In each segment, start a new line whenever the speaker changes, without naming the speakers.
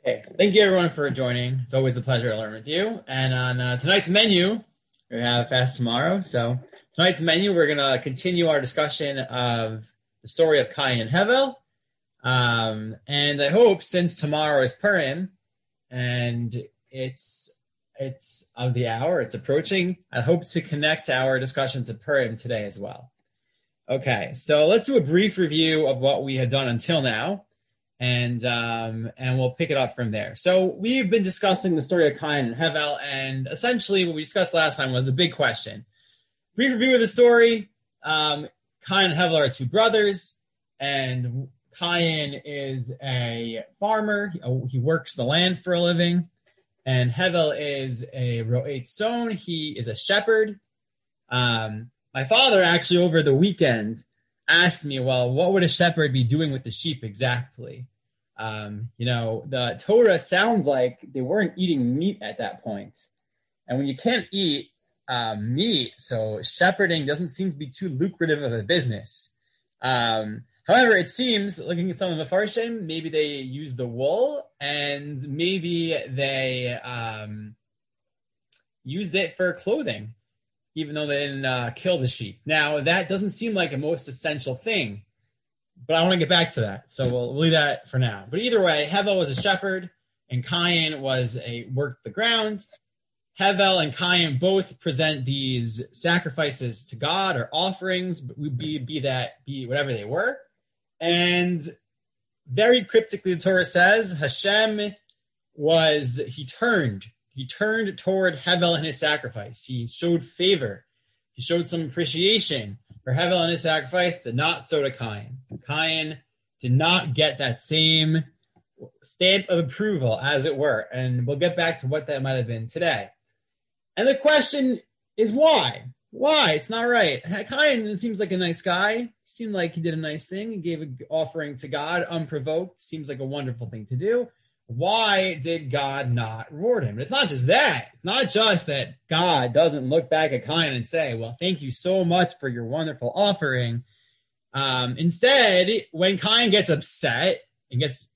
Okay, so thank you everyone for joining. It's always a pleasure to learn with you. And on tonight's menu, we have Fast Tomorrow. So tonight's menu, we're going to continue our discussion of the story of Cain and Hevel. And I hope, since tomorrow is Purim, and it's of the hour, it's approaching, I hope to connect our discussion to Purim today as well. Okay, so let's do a brief review of what we have done until now. And we'll pick it up from there. So we've been discussing the story of Cain and Hevel, and essentially what we discussed last time was the big question. Brief review of the story. Cain and Hevel are two brothers, and Cain is a farmer. He works the land for a living, and Hevel is a ro'et zon. He is a shepherd. My father actually over the weekend asked me, well, what would a shepherd be doing with the sheep exactly? The Torah sounds like they weren't eating meat at that point. And when you can't eat meat, so shepherding doesn't seem to be too lucrative of a business. However, it seems, looking at some of the Farshim, maybe they use the wool and maybe they use it for clothing, even though they didn't kill the sheep. Now, that doesn't seem like a most essential thing, but I want to get back to that, so we'll leave that for now. But either way, Hevel was a shepherd, and Cain worked the ground. Hevel and Cain both present these sacrifices to God, or offerings, but be whatever they were. And very cryptically, the Torah says, Hashem He turned toward Hevel and his sacrifice. He showed favor. He showed some appreciation for Hevel and his sacrifice, but not so to Cain. Cain did not get that same stamp of approval, as it were. And we'll get back to what that might have been today. And the question is why? Why? It's not right. Cain seems like a nice guy. He seemed like he did a nice thing. He gave an offering to God unprovoked. Seems like a wonderful thing to do. Why did God not reward him? It's not just that. It's not just that God doesn't look back at Cain and say, well, thank you so much for your wonderful offering. Instead, when Cain gets upset and is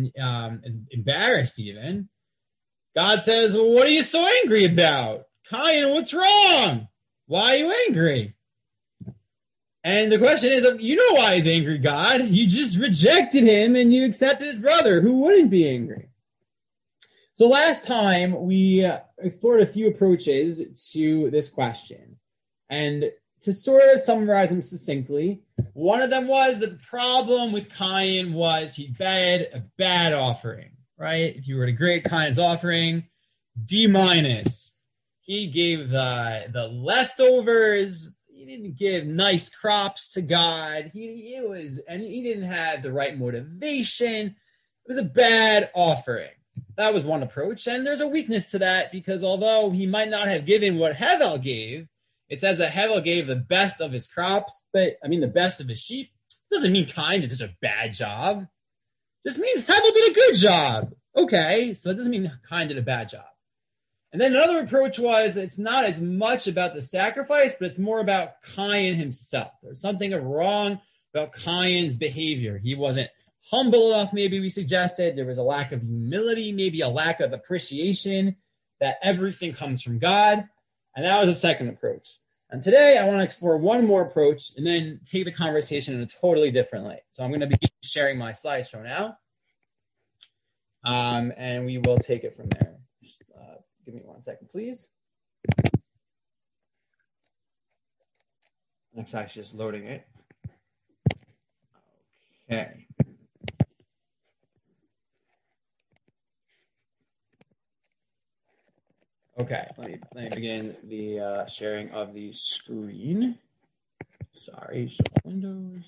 embarrassed even, God says, well, what are you so angry about? Cain, what's wrong? Why are you angry? And the question is, you know why he's angry, God. You just rejected him and you accepted his brother. Who wouldn't be angry? So last time we explored a few approaches to this question. And to sort of summarize them succinctly, one of them was that the problem with Cain was he bade a bad offering, right? If you were to grade Cain's offering, D-. He gave the leftovers. He didn't give nice crops to God. He didn't have the right motivation. It was a bad offering. That was one approach. And there's a weakness to that because although he might not have given what Hevel gave, it says that Hevel gave the best of his crops, the best of his sheep. Doesn't mean Cain did such a bad job. Just means Hevel did a good job. Okay, so it doesn't mean Cain did a bad job. And then another approach was that it's not as much about the sacrifice, but it's more about Cain himself. There's something wrong about Cain's behavior. He wasn't humble enough, maybe we suggested. There was a lack of humility, maybe a lack of appreciation that everything comes from God. And that was a second approach. And today I want to explore one more approach and then take the conversation in a totally different light. So I'm going to be sharing my slideshow now. And we will take it from there. Give me 1 second, please. It's actually just loading it. Okay. Okay, let me begin the sharing of the screen. Sorry, show windows.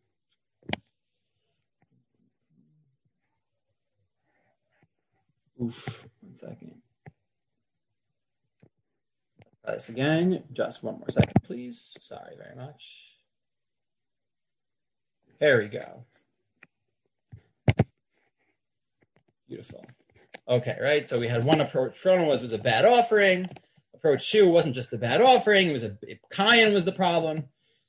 Oof, 1 second. Try this again. Just 1 more second, please. Sorry very much. There we go. Beautiful. Okay, right? So we had one approach. One was a bad offering. Approach 2 wasn't just a bad offering. Cain was the problem.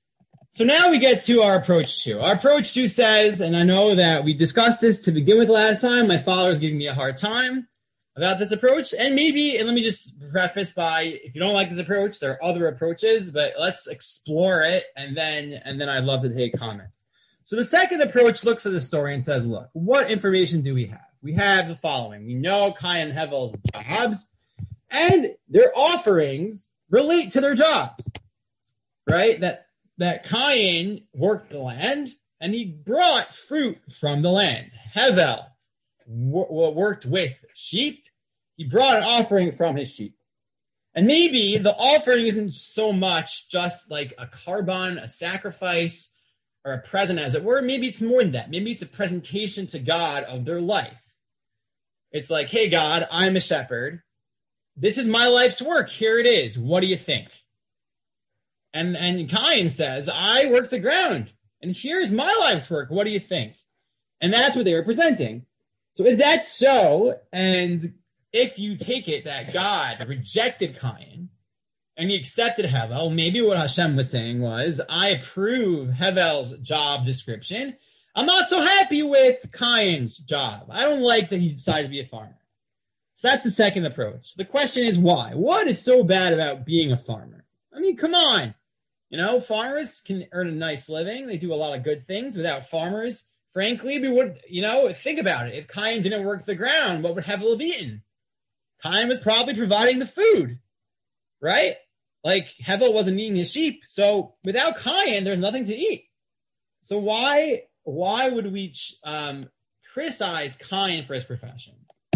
So now we get to our approach 2. Our approach 2 says, and I know that we discussed this to begin with last time, my father is giving me a hard time about this approach, and let me just preface by, if you don't like this approach, there are other approaches, but let's explore it, and then I'd love to take comments. So the second approach looks at the story and says, look, what information do we have? We have the following. We know Cain and Hevel's jobs, and their offerings relate to their jobs, right? That Cain worked the land, and he brought fruit from the land. Hevel worked with sheep. He brought an offering from his sheep. And maybe the offering isn't so much just like a korban, a sacrifice, or a present, as it were. Maybe it's more than that. Maybe it's a presentation to God of their life. It's like, hey, God, I'm a shepherd. This is my life's work. Here it is. What do you think? And Cain says, I work the ground, and here's my life's work. What do you think? And that's what they were presenting. So if that's so, and if you take it that God rejected Cain, and he accepted Hevel, maybe what Hashem was saying was, I approve Hevel's job description. I'm not so happy with Cain's job. I don't like that he decided to be a farmer. So that's the second approach. The question is why? What is so bad about being a farmer? I mean, come on. Farmers can earn a nice living. They do a lot of good things. Without farmers, frankly, we would, think about it. If Cain didn't work the ground, what would Hevel have eaten? Cain was probably providing the food, right? Like, Hevel wasn't eating his sheep. So without Cain, there's nothing to eat. So why would we criticize Cain for his profession?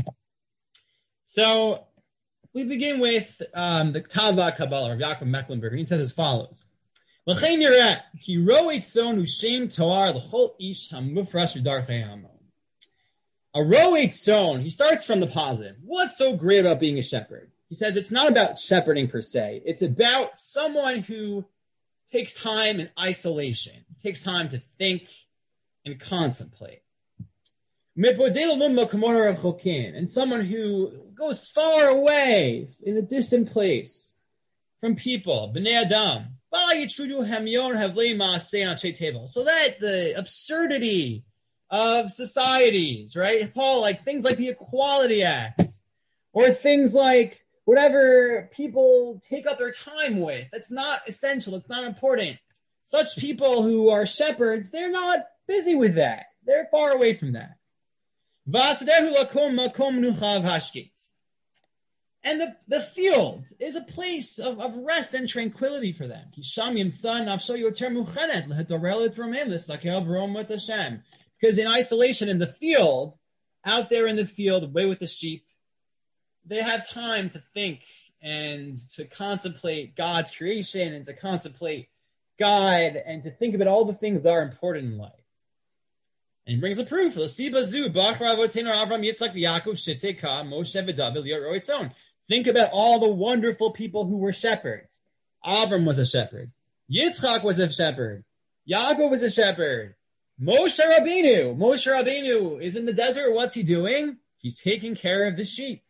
So we begin with the Tava Kabbalah of Yaakov Mecklenburg. He says as follows. A ro'et zone, he starts from the positive. What's so great about being a shepherd? He says it's not about shepherding per se. It's about someone who takes time in isolation, takes time to think and contemplate. And someone who goes far away in a distant place from people, Bnei Adam. So that the absurdity of societies, right? Paul, like things like the Equality Act, or things like whatever people take up their time with. That's not essential. It's not important. Such people who are shepherds, they're not busy with that. They're far away from that. And the field is a place of rest and tranquility for them. Because in isolation in the field, out there in the field, away with the sheep, they have time to think and to contemplate God's creation and to contemplate God and to think about all the things that are important in life. And he brings a proof. Think about all the wonderful people who were shepherds. Avram was a shepherd. Yitzchak was a shepherd. Yaakov was a shepherd. Moshe Rabbeinu is in the desert. What's he doing? He's taking care of the sheep.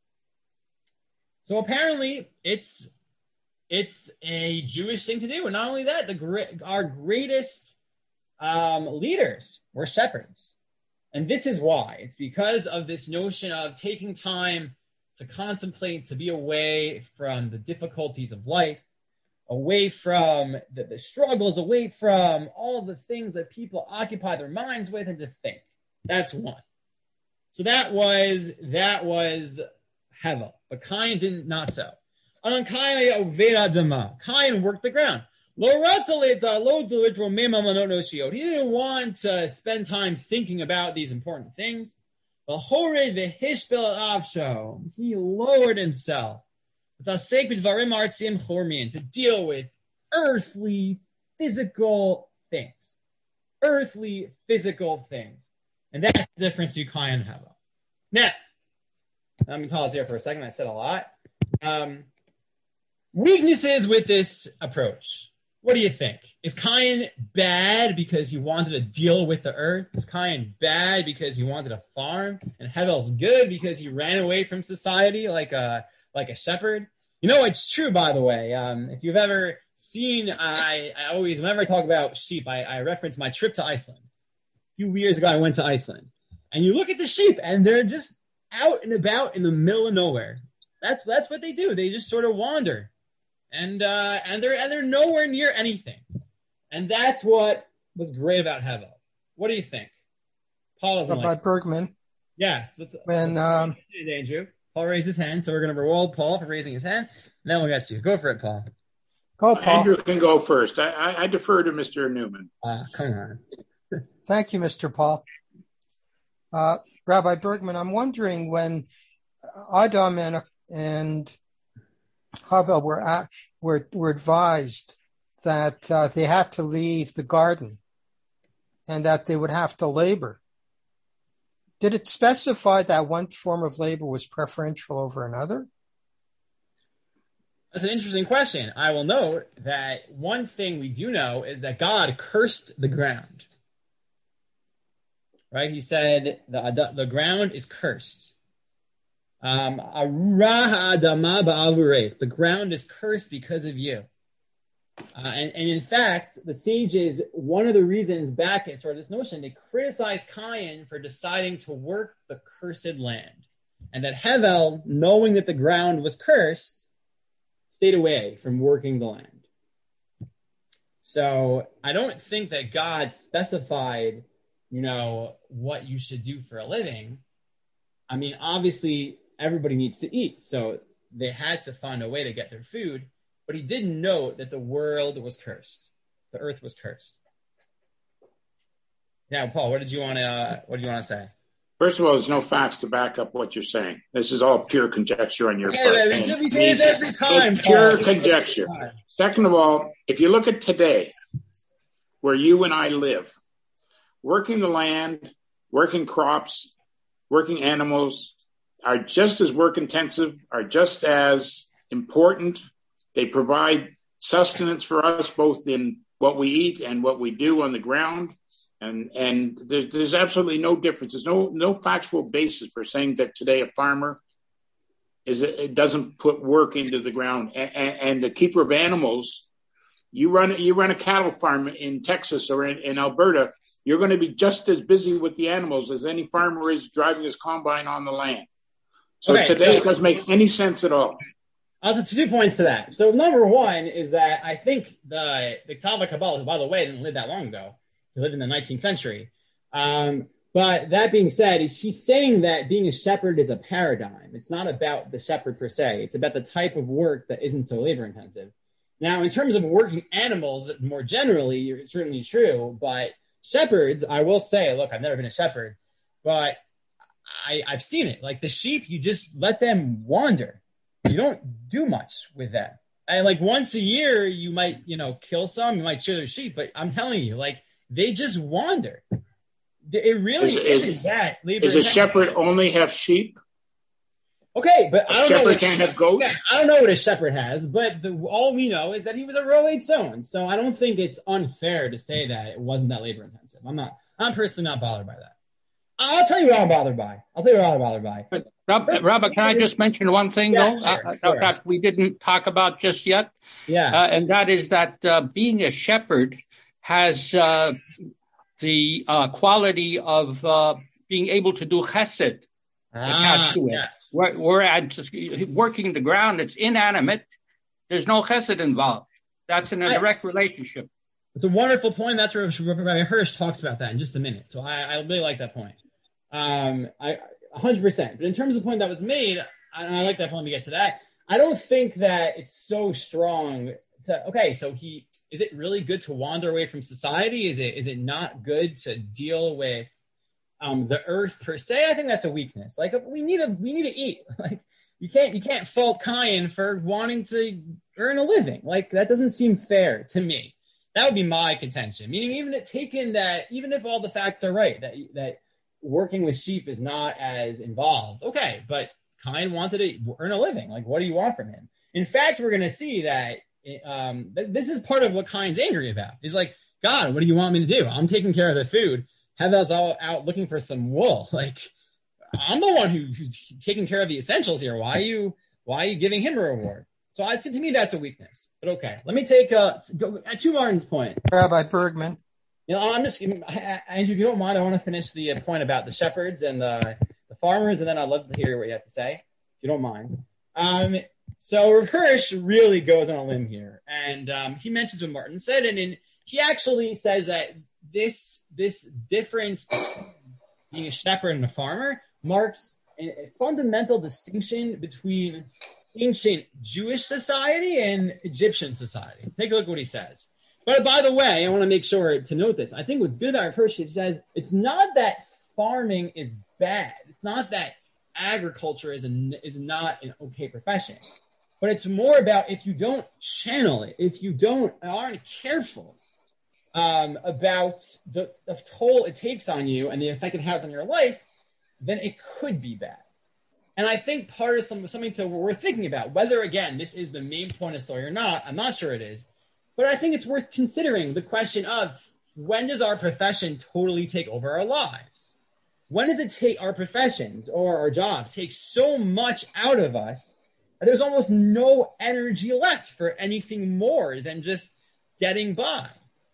So apparently it's a Jewish thing to do. And not only that, our greatest leaders were shepherds. And this is why. It's because of this notion of taking time to contemplate, to be away from the difficulties of life, away from the struggles, away from all the things that people occupy their minds with, and to think. That's one. So that was Hevel. But Cain didn't, not so. And Cain worked the ground. He didn't want to spend time thinking about these important things. He lowered himself to deal with earthly, physical things. And that's the difference between Cain and Hevel. Now, let me pause here for a second. I said a lot. Weaknesses with this approach. What do you think? Is Cain bad because he wanted to deal with the earth? Is Cain bad because he wanted to farm? And Hevel's good because he ran away from society like a shepherd? It's true, by the way. If you've ever seen, I always, whenever I talk about sheep, I reference my trip to Iceland. A few years ago, I went to Iceland. And you look at the sheep, and they're just out and about in the middle of nowhere. That's what they do. They just sort of wander. And they're nowhere near anything. And that's what was great about Hevel. What do you think? Paul is
Rabbi Bergman.
Yes. Andrew. Paul raised his hand, so we're going to reward Paul for raising his hand. And then we'll get to you. Go for it, Paul.
Go, Paul.
Andrew can go first. I defer to Mr. Newman.
Come on.
Thank you, Mr. Paul. Rabbi Bergman, I'm wondering when Adam and Havel were advised that they had to leave the garden and that they would have to labor. Did it specify that one form of labor was preferential over another?
That's an interesting question. I will note that one thing we do know is that God cursed the ground. Right? He said the ground is cursed. The ground is cursed because of you. And in fact, the sages, one of the reasons back at sort of this notion, they criticized Cain for deciding to work the cursed land. And that Hevel, knowing that the ground was cursed, stayed away from working the land. So I don't think that God specified, what you should do for a living. I mean, obviously, everybody needs to eat. So they had to find a way to get their food. But he did note that the world was cursed. The earth was cursed. Now, Paul, what do you want to say?
First of all, there's no facts to back up what you're saying. This is all pure conjecture on your part.
We say this every time.
It's pure conjecture. Second of all, if you look at today, where you and I live, working the land, working crops, working animals are just as work intensive, are just as important. They provide sustenance for us, both in what we eat and what we do on the ground. And there's absolutely no difference. There's no factual basis for saying that today a farmer it doesn't put work into the ground. And the keeper of animals, you run a cattle farm in Texas or in Alberta, you're going to be just as busy with the animals as any farmer is driving his combine on the land. So today it doesn't make any sense at all.
Two points to that. So number one is that I think the Ktava Kabbalah, by the way, didn't live that long ago. He lived in the 19th century. But that being said, he's saying that being a shepherd is a paradigm. It's not about the shepherd per se. It's about the type of work that isn't so labor intensive. Now, in terms of working animals more generally, it's certainly true. But shepherds, I will say, look, I've never been a shepherd, but I've seen it. Like the sheep, you just let them wander. You don't do much with them. And like once a year, you might, kill some, you might shear their sheep, but I'm telling you, like they just wander. It really is that.
Does a shepherd only have sheep?
Okay, but I don't know.
Shepherd can't have goats?
I don't know what a shepherd has, but all we know is that he was a row-8 son. So I don't think it's unfair to say that it wasn't that labor intensive. I'm personally not bothered by that. I'll tell you what I'm bothered by.
But Robert, can I just mention one thing,
yes,
though, that we didn't talk about just yet?
Yeah.
And that is that being a shepherd has the quality of being able to do chesed attached to it. Yes. Whereas working the ground, it's inanimate. There's no chesed involved. That's in a direct relationship.
It's a wonderful point. That's where Rabbi Hirsch talks about that in just a minute. So I really like that point. 100%. But in terms of the point that was made, and I like that point to get to that, I don't think that it's so strong to, is it really good to wander away from society? Is it not good to deal with the earth per se? I think that's a weakness. Like we need to eat. Like you can't fault Cain for wanting to earn a living. Like that doesn't seem fair to me. That would be my contention. Meaning even if all the facts are right, that working with sheep is not as involved. Okay, but Cain wanted to earn a living. Like what do you want from him? In fact, we're going to see that this is part of what Cain's angry about. He's like, God, what do you want me to do? I'm taking care of the food. Hevel's all out looking for some wool. Like I'm the one who's taking care of the essentials here. Why are you giving him a reward? So to me, that's a weakness. But okay, let me take to Martin's point.
Rabbi Bergman.
I'm just, Andrew, if you don't mind, I want to finish the point about the shepherds and the farmers, and then I'd love to hear what you have to say, if you don't mind. So Hirsch really goes on a limb here, and he mentions what Martin said, and he actually says that this difference between being a shepherd and a farmer marks a fundamental distinction between ancient Jewish society and Egyptian society. Take a look at what he says. But by the way, I want to make sure to note this. I think what's good about Hirsch, he says, it's not that farming is bad. It's not that agriculture is not an okay profession. But it's more about if you don't channel it, if you aren't careful about the toll it takes on you and the effect it has on your life, then it could be bad. And I think part of something we're thinking about, whether, again, this is the main point of the story or not, I'm not sure it is, but I think it's worth considering the question of when does our profession totally take over our lives? When does it take our professions or our jobs take so much out of us that there's almost no energy left for anything more than just getting by?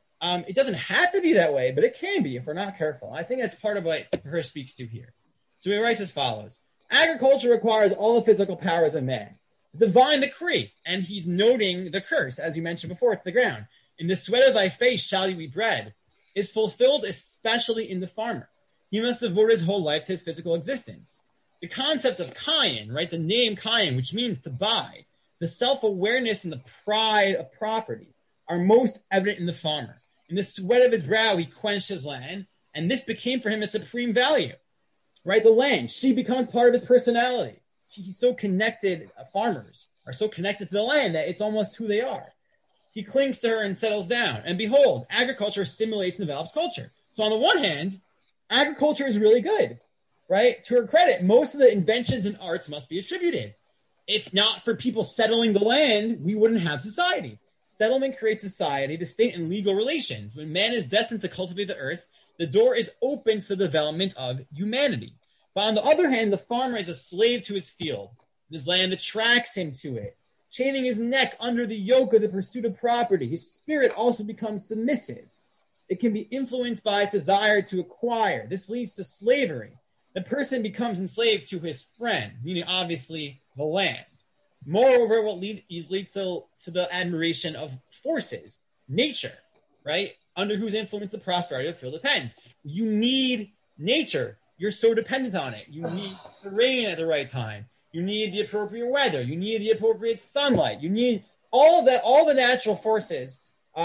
It doesn't have to be that way, but it can be if we're not careful. I think that's part of what Hirsch speaks to here. So he writes as follows. Agriculture requires all the physical powers of man. Divine decree, and he's noting the curse, as you mentioned before, to the ground. In the sweat of thy face shall you eat bread, is fulfilled especially in the farmer. He must devote his whole life to his physical existence. The concept of kayin, right, the name kayin, which means to buy, the self-awareness and the pride of property are most evident in the farmer. In the sweat of his brow, he quenched his land, and this became for him a supreme value. Right, the land, she becomes part of his personality. He's so connected, farmers are so connected to the land that it's almost who they are. He clings to her and settles down. And behold, agriculture stimulates and develops culture. So on the one hand, agriculture is really good, right? To her credit, most of the inventions and arts must be attributed. If not for people settling the land, we wouldn't have society. Settlement creates society, the state, and legal relations. When man is destined to cultivate the earth, the door is open to the development of humanity. But on the other hand, the farmer is a slave to his field. His land attracts him to it, chaining his neck under the yoke of the pursuit of property. His spirit also becomes submissive. It can be influenced by its desire to acquire. This leads to slavery. The person becomes enslaved to his friend, meaning obviously the land. Moreover, it will lead easily to the admiration of forces, nature, right? Under whose influence the prosperity of the field depends. You need nature. You're so dependent on it. You need the rain at the right time. You need the appropriate weather. You need the appropriate sunlight. You need all of that. All the natural forces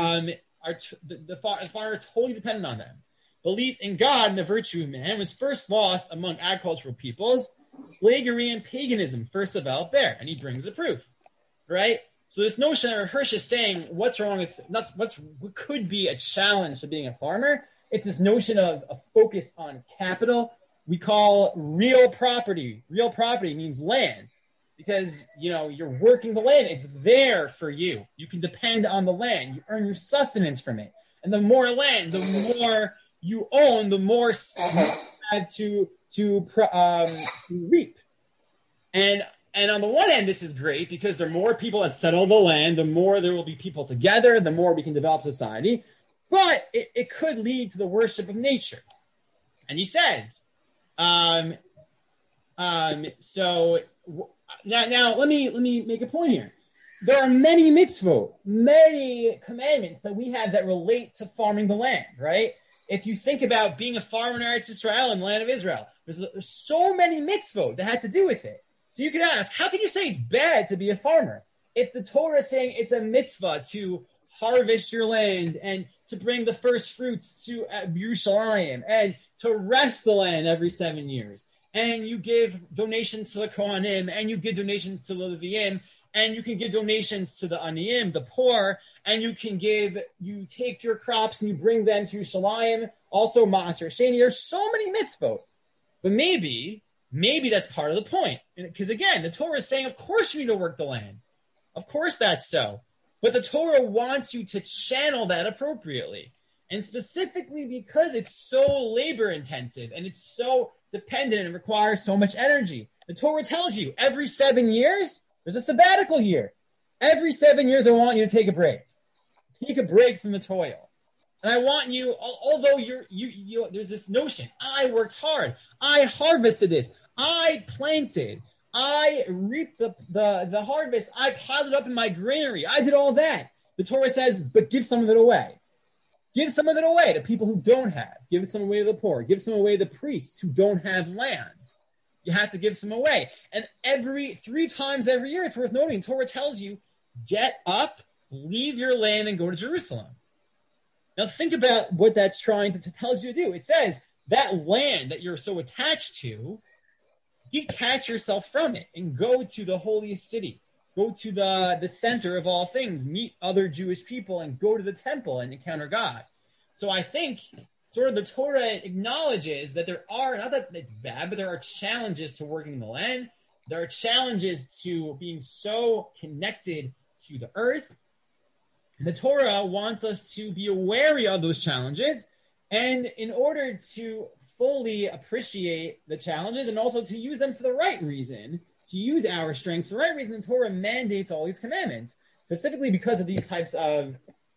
the farmer totally dependent on them. Belief in God and the virtue of man was first lost among agricultural peoples. Slavery and paganism first developed there, and he brings a proof, right? So this notion that Hirsch is saying, what's wrong with what could be a challenge to being a farmer? It's this notion of a focus on capital. We call real property. Real property means land, because you're working the land. It's there for you. You can depend on the land. You earn your sustenance from it. And the more land, the more you own, the more you have to reap. And on the one hand, this is great because there are more people that settle the land, the more there will be people together, the more we can develop society. But it could lead to the worship of nature. And he says, so now let me make a point here. There are many mitzvot, many commandments that we have that relate to farming the land, right? If you think about being a farmer in Eretz Israel and the land of Israel, there's so many mitzvot that have to do with it. So you could ask, how can you say it's bad to be a farmer? If the Torah is saying it's a mitzvah to harvest your land and to bring the first fruits to Yerushalayim and to rest the land every 7 years, and you give donations to the Kohanim, and you give donations to the Leviim, and you can give donations to the Aniyim, the poor, and you take your crops and you bring them to Yerushalayim, also Maaser Sheni. There's so many mitzvot. But maybe that's part of the point. Because again, the Torah is saying, of course you need to work the land. Of course that's so. But the Torah wants you to channel that appropriately. And specifically because it's so labor intensive and it's so dependent and requires so much energy. The Torah tells you every 7 years, there's a sabbatical year. Every 7 years, I want you to take a break. Take a break from the toil. And I want you, although there's this notion, I worked hard. I harvested this. I planted. I reaped the harvest. I piled it up in my granary. I did all that. The Torah says, but give some of it away. Give some of it away to people who don't have. Give some away to the poor. Give some away to the priests who don't have land. You have to give some away. And 3 times every year, it's worth noting, Torah tells you, get up, leave your land, and go to Jerusalem. Now think about what that's trying to tells you to do. It says that land that you're so attached to, detach yourself from it and go to the holiest city. Go to the center of all things, meet other Jewish people, and go to the temple and encounter God. So I think sort of the Torah acknowledges that there are, not that it's bad, but there are challenges to working in the land. There are challenges to being so connected to the earth. And the Torah wants us to be wary of those challenges. And in order to fully appreciate the challenges and also to use them for the right reason, to use our strengths for the right reason, the Torah mandates all these commandments, specifically because of these types of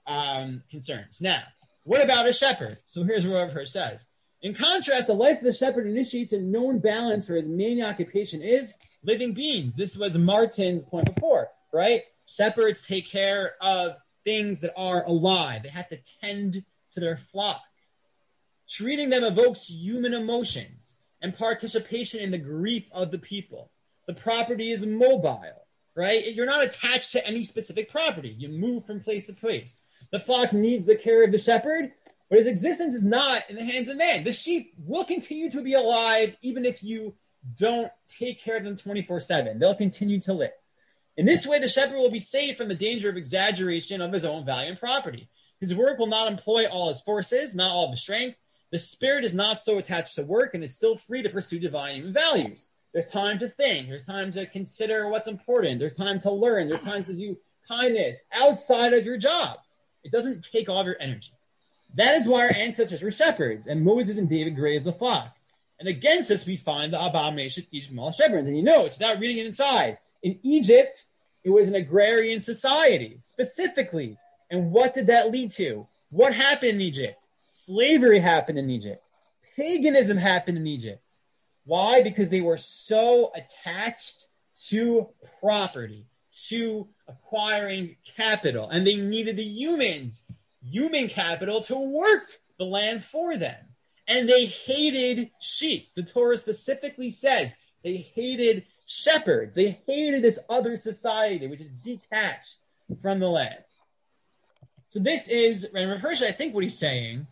concerns. Now, what about a shepherd? So here's what Rav Hirsch says. In contrast, the life of the shepherd initiates a known balance for his main occupation is living beings. This was Martin's point before, right? Shepherds take care of things that are alive. They have to tend to their flock. Treating them evokes human emotions and participation in the grief of the people. The property is mobile, right? You're not attached to any specific property. You move from place to place. The flock needs the care of the shepherd, but his existence is not in the hands of man. The sheep will continue to be alive even if you don't take care of them 24/7. They'll continue to live. In this way, the shepherd will be saved from the danger of exaggeration of his own value and property. His work will not employ all his forces, not all of his strength. The spirit is not so attached to work and is still free to pursue divine human values. There's time to think. There's time to consider what's important. There's time to learn. There's time to do kindness outside of your job. It doesn't take all of your energy. That is why our ancestors were shepherds, and Moses and David grazed the flock. And against this, we find the abomination of Egypt and all shepherds. And you know, it's without reading it inside. In Egypt, it was an agrarian society, specifically. And what did that lead to? What happened in Egypt? Slavery happened in Egypt. Paganism happened in Egypt. Why? Because they were so attached to property, to acquiring capital, and they needed the human capital to work the land for them. And they hated sheep. The Torah specifically says they hated shepherds. They hated this other society, which is detached from the land. So this is, and Rav Hirsch, I think what he's saying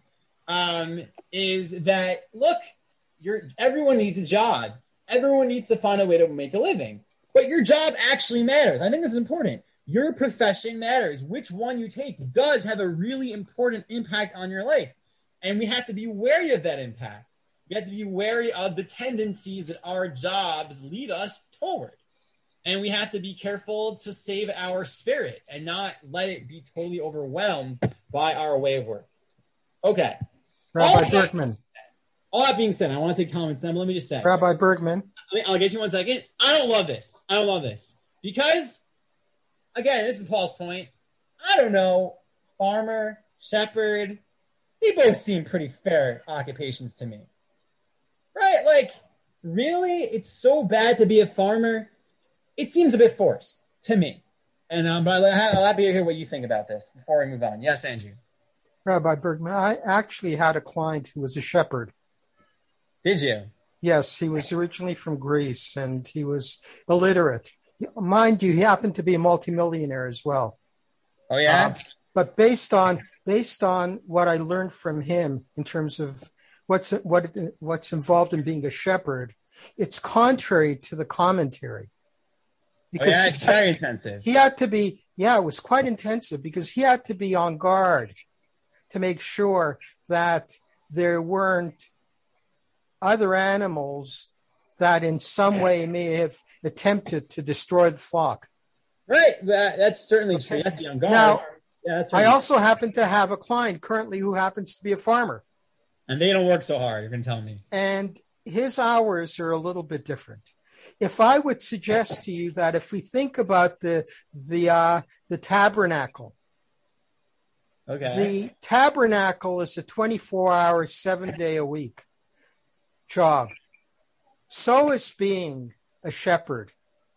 is that, look, everyone needs a job. Everyone needs to find a way to make a living. But your job actually matters. I think this is important. Your profession matters. Which one you take does have a really important impact on your life. And we have to be wary of that impact. We have to be wary of the tendencies that our jobs lead us toward. And we have to be careful to save our spirit and not let it be totally overwhelmed by our way of work. Okay.
Rabbi Bergman.
All that being said, I want to take comments now, but let me just say.
Rabbi Bergman.
I'll get you 1 second. I don't love this. Because, again, this is Paul's point. I don't know. Farmer, shepherd, they both seem pretty fair occupations to me. Right? Like, really? It's so bad to be a farmer? It seems a bit forced to me. And but I'll have to hear what you think about this before we move on. Yes, Andrew.
Rabbi Bergman, I actually had a client who was a shepherd.
Did you?
Yes, he was originally from Greece, and he was illiterate. Mind you, he happened to be a multimillionaire as well.
Oh, yeah?
But based on what I learned from him in terms of what's involved in being a shepherd, it's contrary to the commentary.
Because it's very intensive.
He had to be, it was quite intensive because he had to be on guard to make sure that there weren't other animals that in some way may have attempted to destroy the flock.
Right. That's certainly true. That's on guard.
Now,
that's
I also happen to have a client currently who happens to be a farmer.
And they don't work so hard, you can tell me.
And his hours are a little bit different. If I would suggest to you that if we think about the tabernacle, the tabernacle is a 24-hour, 7-day-a-week job. So is being a shepherd.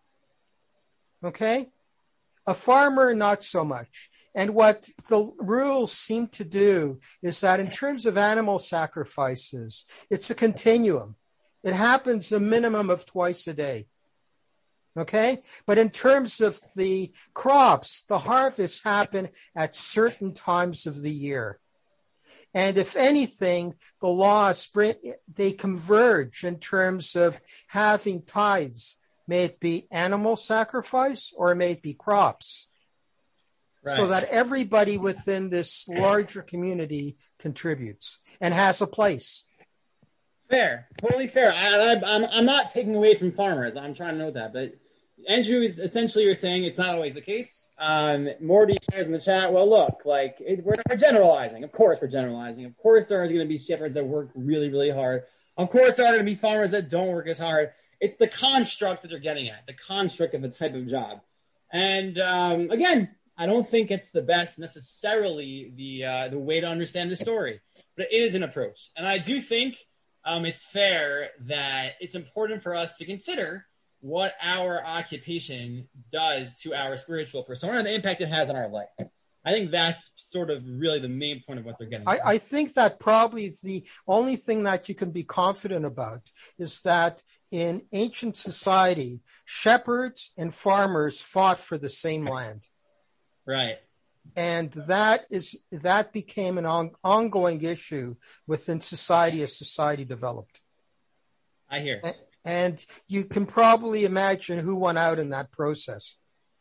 Okay? A farmer, not so much. And what the rules seem to do is that in terms of animal sacrifices, it's a continuum. It happens a minimum of twice a day. Okay? But in terms of the crops, the harvests happen at certain times of the year. And if anything, the laws, they converge in terms of having tithes. May it be animal sacrifice or may it be crops. Right. So that everybody within this larger community contributes and has a place.
Fair, totally fair. I'm not taking away from farmers. I'm trying to note that. But Andrew, is essentially you're saying it's not always the case. Morty shares in the chat, well, look, we're generalizing. Of course we're generalizing. Of course there are going to be shepherds that work really, really hard. Of course there are going to be farmers that don't work as hard. It's the construct that they're getting at, the construct of the type of job. And again, I don't think it's the best necessarily the way to understand the story, but it is an approach. And I do think it's fair that it's important for us to consider what our occupation does to our spiritual persona and the impact it has on our life. I think that's sort of really the main point of what they're getting at.
I think that probably the only thing that you can be confident about is that in ancient society, shepherds and farmers fought for the same land.
Right.
And that became an ongoing issue within society as society developed.
I hear.
And you can probably imagine who won out in that process.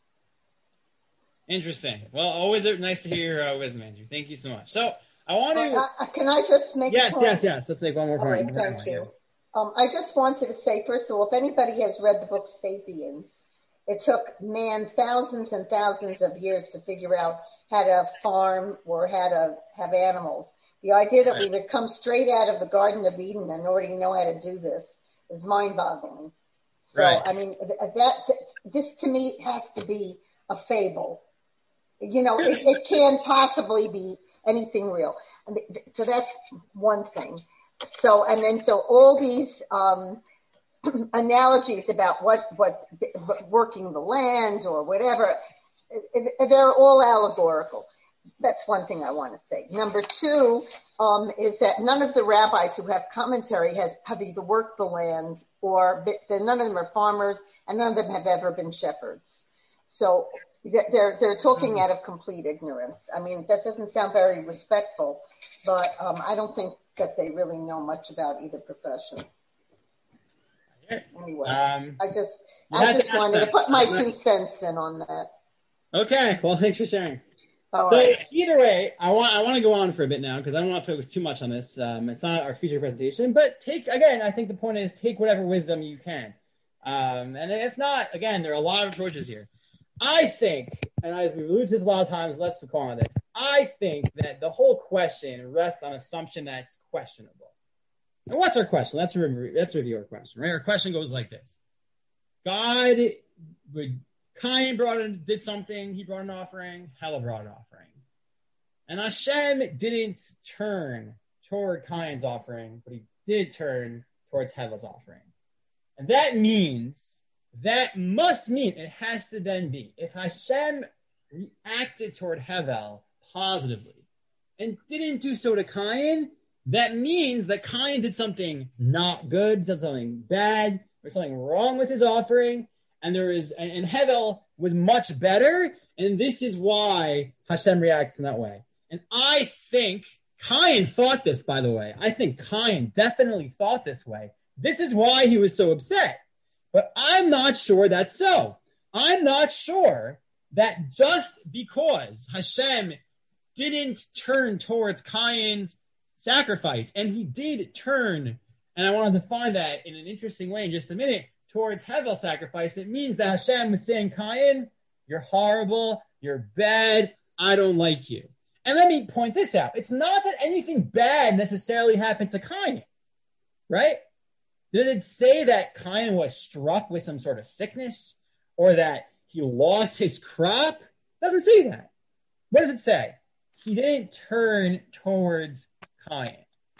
Interesting. Well, always nice to hear your wisdom, Andrew. Thank you so much. So I want to...
Can I just make a point?
Yes. Let's make one more point.
Right, thank you. I just wanted to say, first of all, if anybody has read the book Sapiens, it took man thousands and thousands of years to figure out how to farm or how to have animals. The idea that we would come straight out of the Garden of Eden and already know how to do this is mind-boggling. So, I mean, this to me has to be a fable. You know, it can't possibly be anything real. So that's one thing. So all these analogies about what working the land or whatever, they're all allegorical. That's one thing I want to say. Number two is that none of the rabbis who have commentary have either worked the land or none of them are farmers and none of them have ever been shepherds. So they're talking out of complete ignorance. I mean, that doesn't sound very respectful, but I don't think that they really know much about either profession. Anyway, I just wanted to put my 2 cents in on that.
Okay, well, thanks for sharing.
All right.
Either way, I want to go on for a bit now because I don't want to focus too much on this. It's not our feature presentation, but I think the point is take whatever wisdom you can. And if not, again, there are a lot of approaches here. I think, and as we've alluded to this a lot of times, let's call on this. I think that the whole question rests on assumption that's questionable. And what's our question? Let's review our question. Right? Our question goes like this: Cain did something. He brought an offering. Hela brought an offering, and Hashem didn't turn toward Cain's offering, but he did turn towards Hela's offering, and that must mean it has to then be if Hashem reacted toward Hevel positively and didn't do so to Cain, that means that Cain did something not good, did something bad, there's something wrong with his offering, and Hevel was much better, and this is why Hashem reacts in that way. And I think Cain thought this, by the way. I think Cain definitely thought this way. This is why he was so upset. But I'm not sure that's so. I'm not sure that just because Hashem didn't turn towards Cain's sacrifice, and he did turn, and I want to define that in an interesting way in just a minute, towards Hevel's sacrifice, it means that Hashem was saying, Cain, you're horrible, you're bad, I don't like you. And let me point this out. It's not that anything bad necessarily happened to Cain, right? Does it say that Cain was struck with some sort of sickness or that he lost his crop? It doesn't say that. What does it say? He didn't turn towards Cain.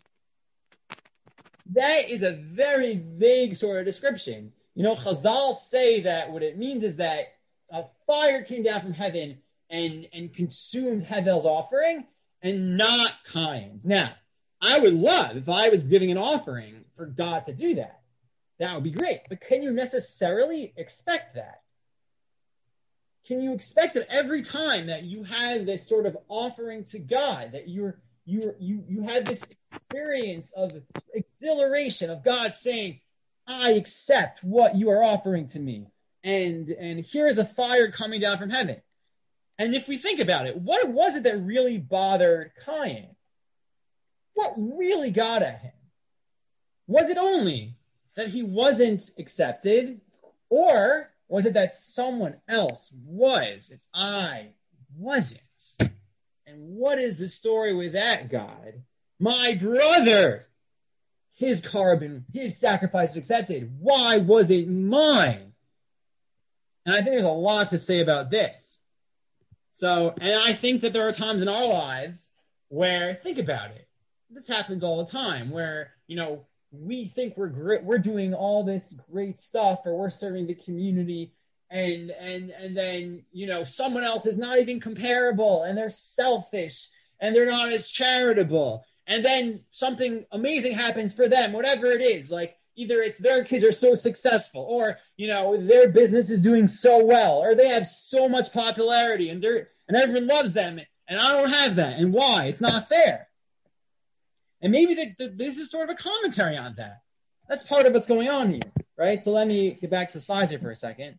That is a very vague sort of description. Chazal say that what it means is that a fire came down from heaven and consumed Havel's offering and not Cain's. Now, I would love if I was giving an offering for God to do that. That would be great. But can you necessarily expect that? Can you expect that every time that you have this sort of offering to God, that you have this experience of exhilaration of God saying, I accept what you are offering to me. And here is a fire coming down from heaven. And if we think about it, what was it that really bothered Cain? What really got at him? Was it only that he wasn't accepted, or was it that someone else was and I wasn't? And what is the story with that, God? My brother, his carbon, his sacrifice is accepted. Why was it mine? And I think there's a lot to say about this. And I think that there are times in our lives where, think about it, this happens all the time, where, we think we're great, we're doing all this great stuff, or we're serving the community, and then, someone else is not even comparable, and they're selfish, and they're not as charitable, and then something amazing happens for them, whatever it is, like either it's their kids are so successful, or, their business is doing so well, or they have so much popularity, and everyone loves them, and I don't have that, and why? It's not fair. And maybe this is sort of a commentary on that. That's part of what's going on here, right? So let me get back to the slides here for a second.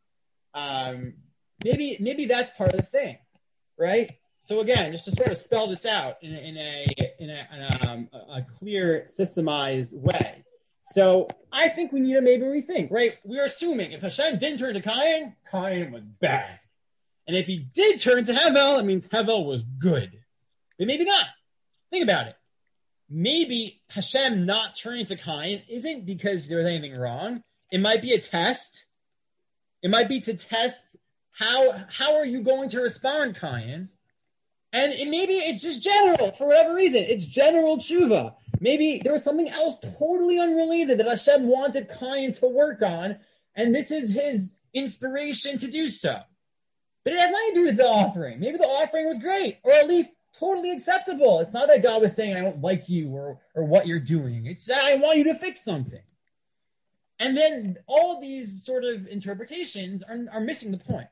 Maybe that's part of the thing, right? So again, just to sort of spell this out in a clear, systemized way. So I think we need to maybe rethink, right? We're assuming if Hashem didn't turn to Cain, Cain was bad. And if he did turn to Hevel, it means Hevel was good. But maybe not. Think about it. Maybe Hashem not turning to Cain isn't because there was anything wrong. It might be a test. It might be to test how are you going to respond, Cain? And maybe it's just general, for whatever reason. It's general tshuva. Maybe there was something else totally unrelated that Hashem wanted Cain to work on, and this is his inspiration to do so. But it has nothing to do with the offering. Maybe the offering was great, or at least totally acceptable. It's not that God was saying, I don't like you or what you're doing. It's, I want you to fix something. And then all of these sort of interpretations are missing the point.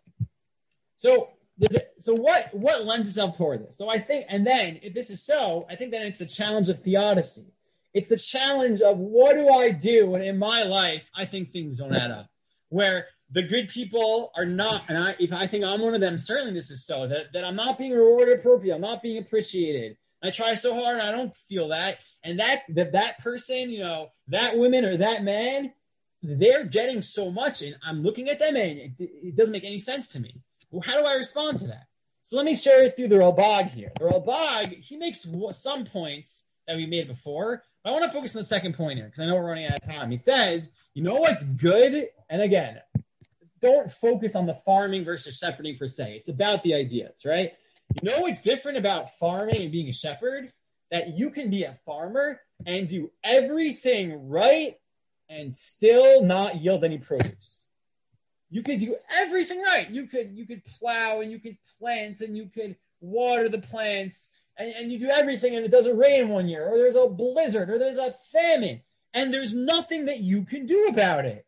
So what lends itself toward this? So I think, and then if this is so, I think then it's the challenge of theodicy. It's the challenge of what do I do when in my life I think things don't add up, where the good people are not, and if I think I'm one of them, certainly this is so, that I'm not being rewarded appropriately, I'm not being appreciated. I try so hard and I don't feel that. And that person, that woman or that man, they're getting so much, and I'm looking at them and it doesn't make any sense to me. Well, how do I respond to that? So let me share it through the Ralbag here. The Ralbag, he makes some points that we made before, but I want to focus on the second point here because I know we're running out of time. He says, you know what's good? And again, don't focus on the farming versus shepherding per se. It's about the ideas, right? You know what's different about farming and being a shepherd? That you can be a farmer and do everything right and still not yield any produce. You could do everything right. You could plow and you could plant and you could water the plants and you do everything and it doesn't rain one year or there's a blizzard or there's a famine and there's nothing that you can do about it.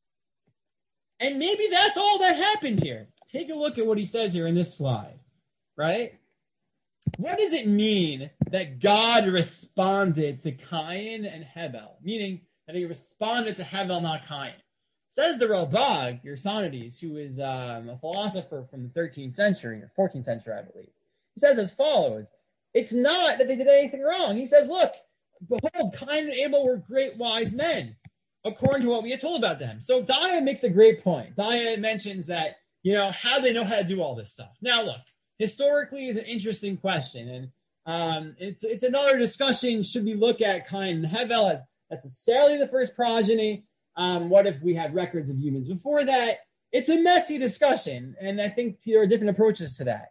And maybe that's all that happened here. Take a look at what he says here in this slide, right? What does it mean that God responded to Cain and Hevel? Meaning that he responded to Hevel, not Cain. Says the Ralbag, Gersonides, who is a philosopher from the 13th century, or 14th century, I believe. He says as follows, it's not that they did anything wrong. He says, look, behold, Cain and Abel were great wise men, according to what we had told about them. So Daya makes a great point. Daya mentions that, how do they know how to do all this stuff? Now, look, historically is an interesting question, and it's another discussion. Should we look at Cain and Hevel as necessarily the first progeny. What if we had records of humans before that? It's a messy discussion, and I think there are different approaches to that.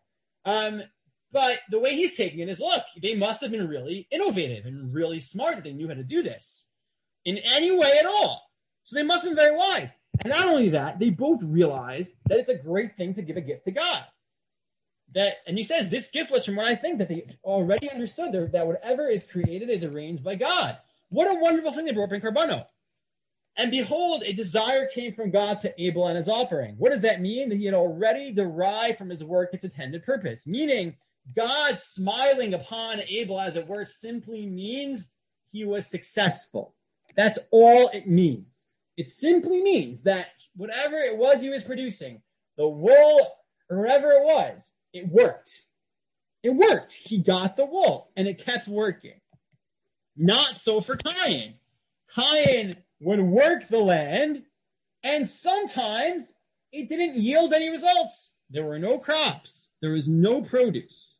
But the way he's taking it is, look, they must have been really innovative and really smart that they knew how to do this in any way at all. So they must have been very wise. And not only that, they both realized that it's a great thing to give a gift to God. And he says this gift was from what I think that they already understood that whatever is created is arranged by God. What a wonderful thing they brought up in Carbonneau. And behold, a desire came from God to Abel and his offering. What does that mean? That he had already derived from his work its intended purpose. Meaning, God smiling upon Abel, as it were, simply means he was successful. That's all it means. It simply means that whatever it was he was producing, the wool or whatever it was, it worked. It worked. He got the wool, and it kept working. Not so for Cain. Cain would work the land, and sometimes it didn't yield any results. There were no crops. There was no produce.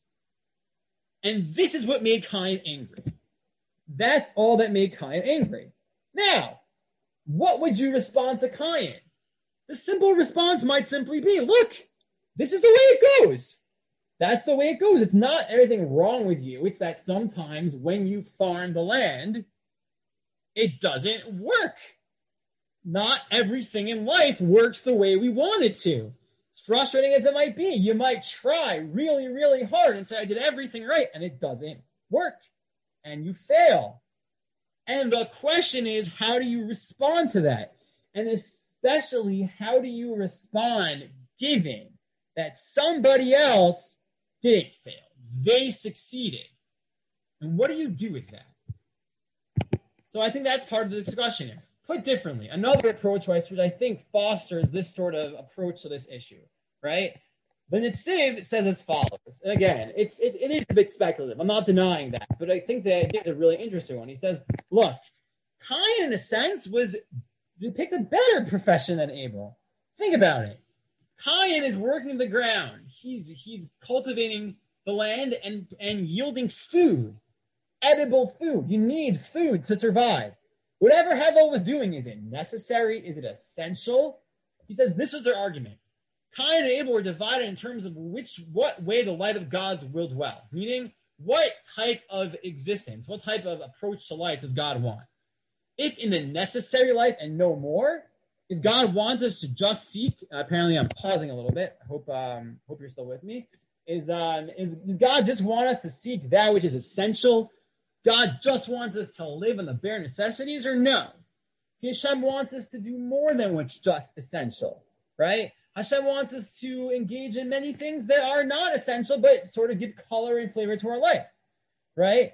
And this is what made Cain angry. That's all that made Cain angry. Now, what would you respond to Cain? The simple response might simply be, look, this is the way it goes. That's the way it goes. It's not everything wrong with you. It's that sometimes when you farm the land, it doesn't work. Not everything in life works the way we want it to. As frustrating as it might be, you might try really, really hard and say, I did everything right, and it doesn't work. And you fail. And the question is, how do you respond to that? And especially, how do you respond given that somebody else didn't fail? They succeeded. And what do you do with that? So I think that's part of the discussion here. Put differently, another approach which I think fosters this sort of approach to this issue, right? The Netziv says as follows. And again, it is a bit speculative. I'm not denying that, but I think the idea is a really interesting one. He says, look, Cain, in a sense, picked a better profession than Abel. Think about it. Cain is working the ground. He's cultivating the land and yielding food, edible food. You need food to survive. Whatever Hevel was doing, is it necessary? Is it essential? He says this was their argument. Cain and Abel were divided in terms of what way the light of God's will dwell. Meaning, what type of existence, what type of approach to life does God want? If in the necessary life and no more, does God want us to just seek? Apparently, I'm pausing a little bit. I hope you're still with me. Does God just want us to seek that which is essential? God just wants us to live on the bare necessities, or no? Hashem wants us to do more than what's just essential, right? Hashem wants us to engage in many things that are not essential, but sort of give color and flavor to our life, right?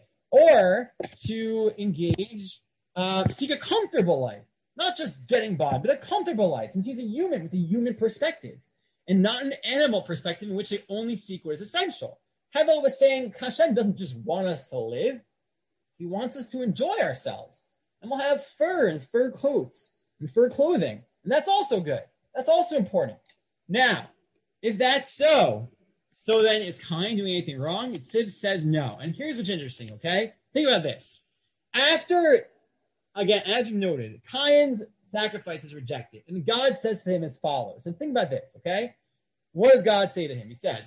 Or to engage, seek a comfortable life, not just getting by, but a comfortable life, since he's a human with a human perspective, and not an animal perspective in which they only seek what is essential. Hevel was saying Hashem doesn't just want us to live. He wants us to enjoy ourselves. And we'll have fur and fur coats and fur clothing. And that's also good. That's also important. Now, if that's so then is Cain doing anything wrong? Netziv says no. And here's what's interesting, okay? Think about this. After, again, as you noted, Cain's sacrifice is rejected. And God says to him as follows. And think about this, okay? What does God say to him? He says,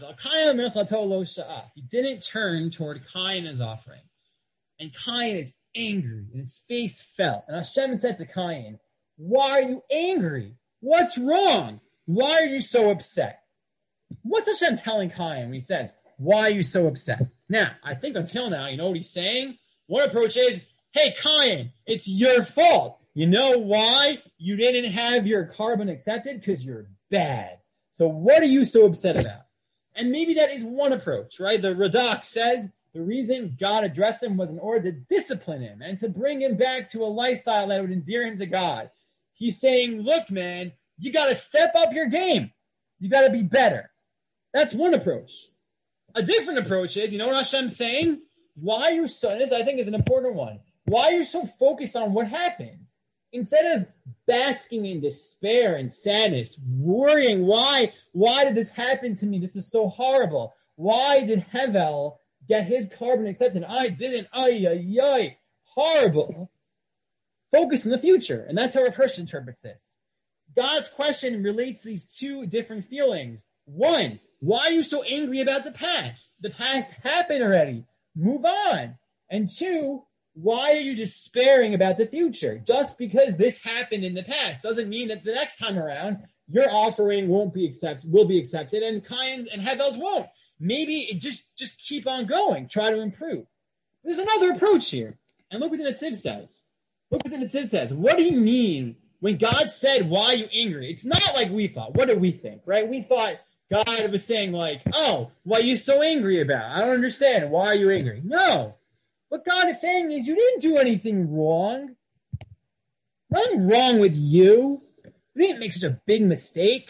he didn't turn toward Cain and his offering. And Cain is angry, and his face fell. And Hashem said to Cain, why are you angry? What's wrong? Why are you so upset? What's Hashem telling Cain when he says, why are you so upset? Now, I think until now, you know what he's saying? One approach is, hey, Cain, it's your fault. You know why you didn't have your carbon accepted? Because you're bad. So what are you so upset about? And maybe that is one approach, right? The Radak says, the reason God addressed him was in order to discipline him and to bring him back to a lifestyle that would endear him to God. He's saying, look, man, you got to step up your game. You got to be better. That's one approach. A different approach is, you know what Hashem's saying? Why you're so, this I think is an important one. Why you're so focused on what happened? Instead of basking in despair and sadness, worrying, why did this happen to me? This is so horrible. Why did Hevel get his carbon accepted? I didn't. Horrible. focus on the future. And that's how Rav Hirsch interprets this. God's question relates to these two different feelings. One, why are you so angry about the past? The past happened already. Move on. And two, why are you despairing about the future? Just because this happened in the past doesn't mean that the next time around your offering will be accepted, and Cain and Hevel's won't. Maybe just keep on going. Try to improve. There's another approach here. And look what the Netziv says. What do you mean when God said, why are you angry? It's not like we thought. What did we think, right? We thought God was saying like, oh, what are you so angry about? I don't understand. Why are you angry? No. What God is saying is you didn't do anything wrong. Nothing wrong with you. You didn't make such a big mistake.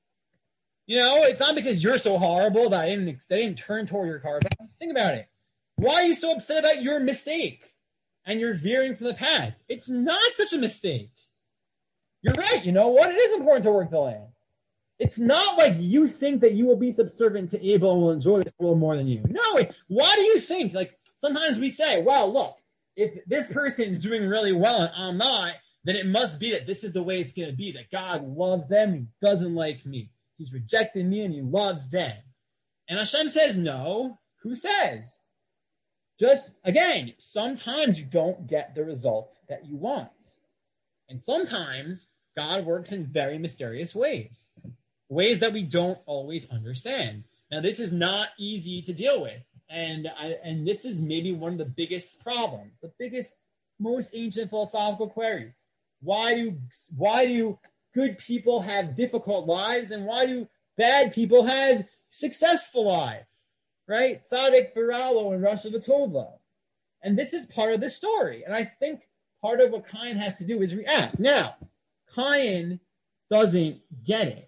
It's not because you're so horrible that they didn't turn toward your car. Think about it. Why are you so upset about your mistake? And you're veering from the path. It's not such a mistake. You're right. You know what? It is important to work the land. It's not like you think that you will be subservient to Abel and will enjoy this a little more than you. No. Why do you think? Like sometimes we say, well, look, if this person is doing really well and I'm not, then it must be that this is the way it's going to be, that God loves them, he doesn't like me. He's rejected me and he loves them. And Hashem says, no. Who says? Just, again, sometimes you don't get the result that you want. And sometimes God works in very mysterious ways that we don't always understand. Now, this is not easy to deal with. And this is maybe one of the biggest problems, the biggest, most ancient philosophical queries. Why do good people have difficult lives, and why do bad people have successful lives? Right? Tzaddik Baralo and Rosh Hashanah. And this is part of the story. And I think part of what Cain has to do is react. Now, Cain doesn't get it.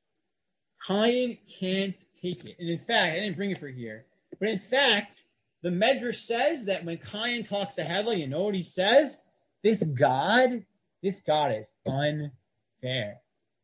Cain can't take it. And in fact, I didn't bring it for here, but in fact, the Medrash says that when Cain talks to Hevel, you know what he says? This God is unfair.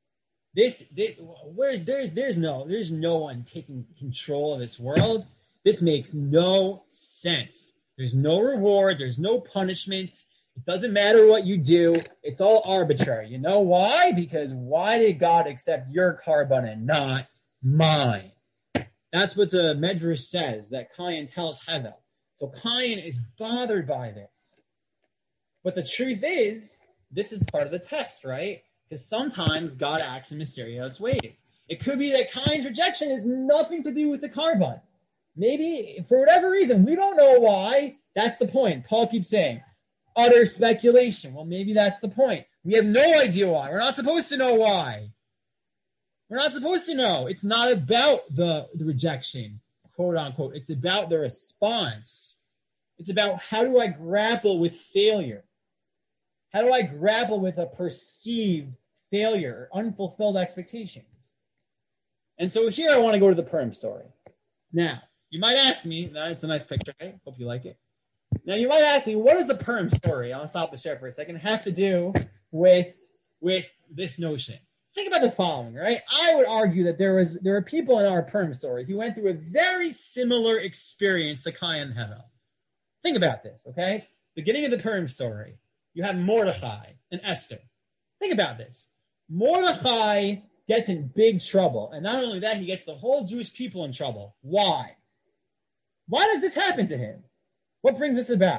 There's no one taking control of this world. This makes no sense. There's no reward. There's no punishment. It doesn't matter what you do. It's all arbitrary. You know why? Because why did God accept your carbon and not mine? That's what the Medrash says, that Cain tells Hevel. So Cain is bothered by this. But the truth is, this is part of the text, right? Because sometimes God acts in mysterious ways. It could be that Cain's rejection has nothing to do with the carbon. Maybe, for whatever reason, we don't know why. That's the point. Paul keeps saying, utter speculation. Well, maybe that's the point. We have no idea why. We're not supposed to know why. We're not supposed to know. It's not about the rejection, quote unquote. It's about the response. It's about how do I grapple with failure? How do I grapple with a perceived failure or unfulfilled expectations? And so here I want to go to the Purim story. Now, you might ask me, it's a nice picture, right? Hope you like it. Now, you might ask me, what does the Purim story, I'll stop the share for a second, have to do with this notion? Think about the following, right? I would argue that there are people in our Purim story who went through a very similar experience to Cain and Hevel. Think about this, okay? Beginning of the Purim story, you have Mordechai and Esther. Think about this. Mordechai gets in big trouble. And not only that, he gets the whole Jewish people in trouble. Why? Why does this happen to him? What brings this about?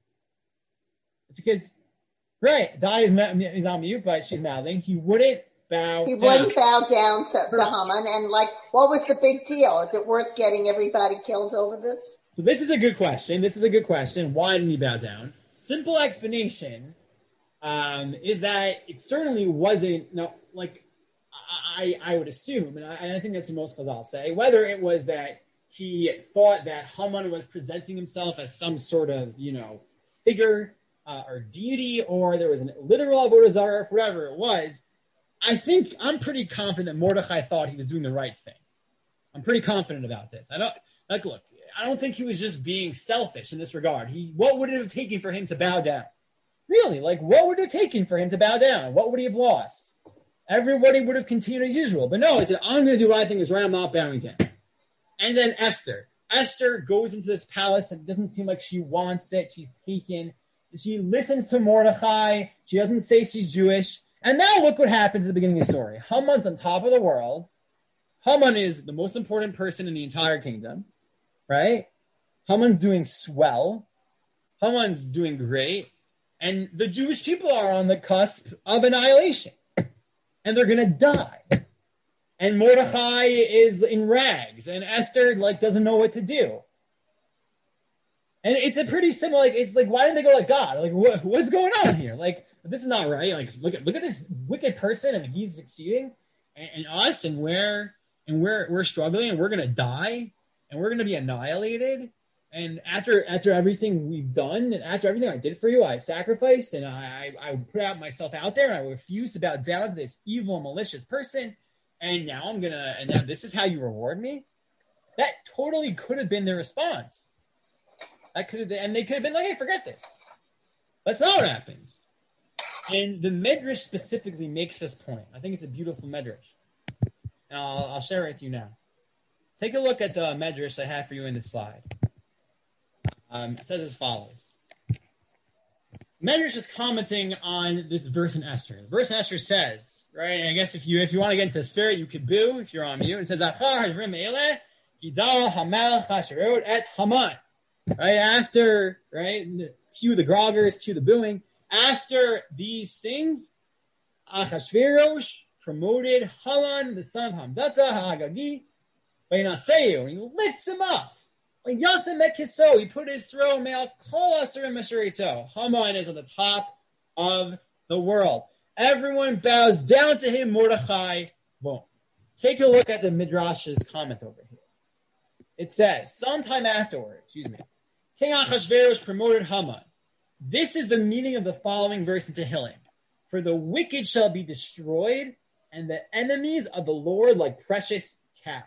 It's because, right, Dai is on mute, but she's mouthing. He wouldn't bow down
to Haman. And what was the big deal? Is it worth getting everybody killed over this?
So this is a good question. Why didn't he bow down? Simple explanation is that it certainly wasn't, I would assume, and I think that's the most Chazal say, whether it was that he thought that Haman was presenting himself as some sort of, figure or deity, or there was a literal Avodah Zarah, whatever it was. I'm pretty confident that Mordechai thought he was doing the right thing. I'm pretty confident about this. I don't think he was just being selfish in this regard. What would it have taken for him to bow down? Really, what would it have taken for him to bow down? What would he have lost? Everybody would have continued as usual. But no, he said, I'm going to do the right thing. Is right, I'm not bowing down. And then Esther. Esther goes into this palace and it doesn't seem like she wants it. She's taken. She listens to Mordechai. She doesn't say she's Jewish. And now look what happens at the beginning of the story. Haman's on top of the world. Haman is the most important person in the entire kingdom, right? Haman's doing swell. Haman's doing great. And the Jewish people are on the cusp of annihilation. And they're going to die. And Mordechai is in rags. And Esther, doesn't know what to do. And it's a pretty similar, it's why didn't they go like God? What's going on here? This is not right. Look at this wicked person, and he's succeeding. And us, and we're struggling, and we're going to die. And we're going to be annihilated. And after everything we've done, and after everything I did for you, I sacrificed, and I put myself out there, and I refused to bow down to this evil, malicious person, and now now this is how you reward me? That totally could have been their response. That could have been, and they could have been like, hey, forget this. That's not what happens. And the Medrash specifically makes this point. I think it's a beautiful Medrash. And I'll share it with you now. Take a look at the Medrash I have for you in this slide. It says as follows. Medrash is commenting on this verse in Esther. The verse in Esther says, right, and I guess if you want to get into the spirit, you could boo if you're on mute. It says, et Haman. Right after, right, cue the groggers, cue the booing. After these things, Achashverosh promoted Haman, the son of Hamdata, Hagagi, and he lifts him up. When Yasem Mekiso, he put his throne, Haman is on the top of the world. Everyone bows down to him, Mordechai. Boom. Take a look at the Midrash's comment over here. It says, sometime afterward, King Achashverosh promoted Haman. This is the meaning of the following verse in Tehillim. For the wicked shall be destroyed, and the enemies of the Lord like precious cows.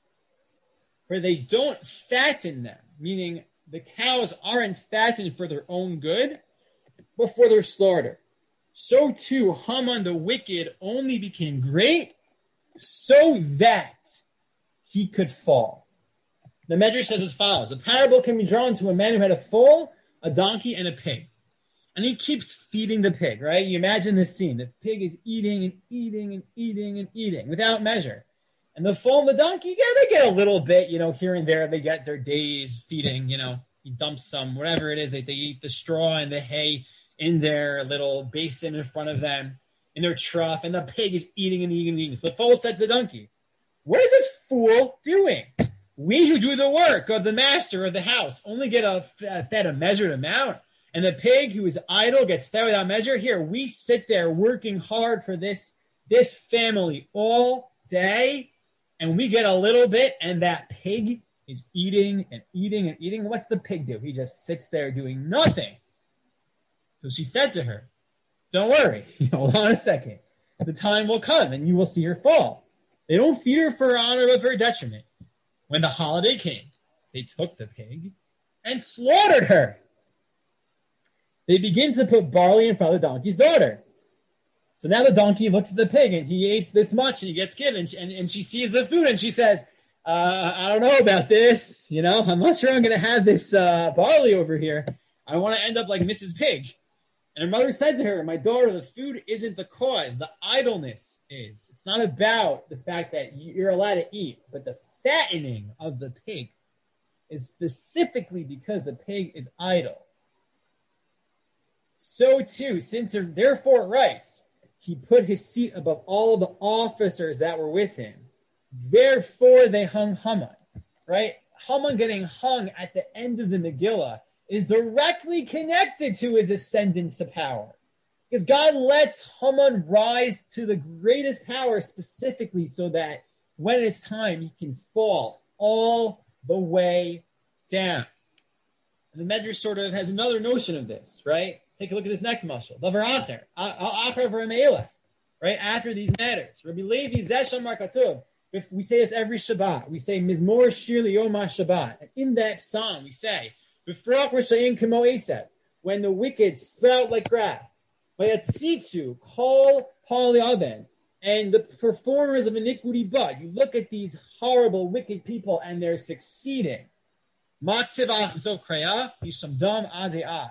For they don't fatten them, meaning the cows aren't fattened for their own good, but for their slaughter. So too, Haman the wicked only became great so that he could fall. The Medrash says as follows. A parable can be drawn to a man who had a foal, a donkey, and a pig. And he keeps feeding the pig, right? You imagine this scene. The pig is eating and eating and eating and eating without measure. And the foal and the donkey, yeah, they get a little bit, here and there. They get their days feeding, he dumps some, whatever it is. They eat the straw and the hay in their little basin in front of them, in their trough. And the pig is eating and eating and eating. So the foal said to the donkey, what is this fool doing? We who do the work of the master of the house only get fed a measured amount. And the pig who is idle gets fed without measure. Here, we sit there working hard for this family all day. And we get a little bit, and that pig is eating and eating and eating. What's the pig do? He just sits there doing nothing. So she said to her, don't worry, hold on a second. The time will come, and you will see her fall. They don't feed her for her honor, but for her detriment. When the holiday came, they took the pig and slaughtered her. They begin to put barley in front of the donkey's daughter. So now the donkey looks at the pig, and he ate this much, and he gets scared, and she sees the food, and she says, I don't know about this. I'm not sure I'm going to have this barley over here. I want to end up like Mrs. Pig. And her mother said to her, my daughter, the food isn't the cause. The idleness is. It's not about the fact that you're allowed to eat, but the fattening of the pig is specifically because the pig is idle. So too, since therefore it writes, he put his seat above all the officers that were with him. Therefore they hung Haman, right? Haman getting hung at the end of the Megillah is directly connected to his ascendance to power. Because God lets Haman rise to the greatest power specifically so that when it's time, he can fall all the way down. And the Medrash sort of has another notion of this, right? Take a look at this next mashal. Davar acher, acher v'remeilech, right? After these matters. Rabbi Levi Zesham Markatub. If we say this every Shabbat, we say Mizmor Shir Liyom HaShabbat. And in that psalm, we say, B'frach Rishayim Kemo Esav, when the wicked sprout like grass. Vayatzitzu Kol Pali Aven, and the performers of iniquity bud. You look at these horrible, wicked people, and they're succeeding. Maktiv Achzok Kreya Yisham Dam Adei Ad.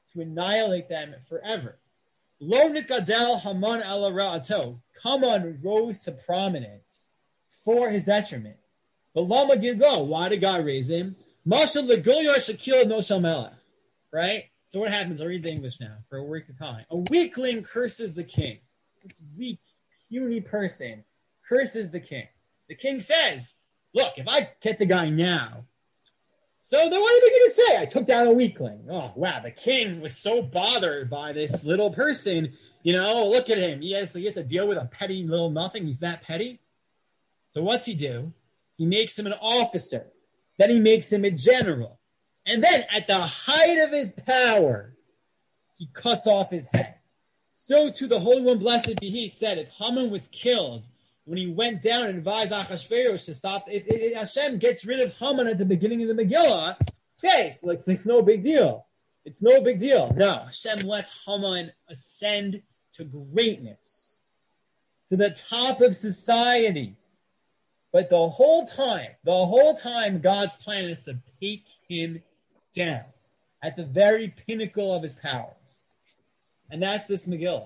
to annihilate them forever. Lo nikadel Haman ala ra'ato. Haman rose to prominence for his detriment. But lama gilgal, why did God raise him? Mashal legoyor shakil no shalmelech. Right? So what happens? I'll read the English now for a weaker calling. A weakling curses the king. This weak, puny person curses the king. The king says, look, if I get the guy now, so then what are they going to say? I took down a weakling. Oh, wow, the king was so bothered by this little person. You know, look at him. He has to deal with a petty little nothing. He's that petty. So what's he do? He makes him an officer. Then he makes him a general. And then at the height of his power, he cuts off his head. So to the Holy One, blessed be he, said, if Haman was killed when he went down and advised Achashverosh to stop, if Hashem gets rid of Haman at the beginning of the Megillah, okay, so it's no big deal. It's no big deal. No, Hashem lets Haman ascend to greatness, to the top of society. But the whole time, God's plan is to take him down at the very pinnacle of his powers. And that's this Megillah.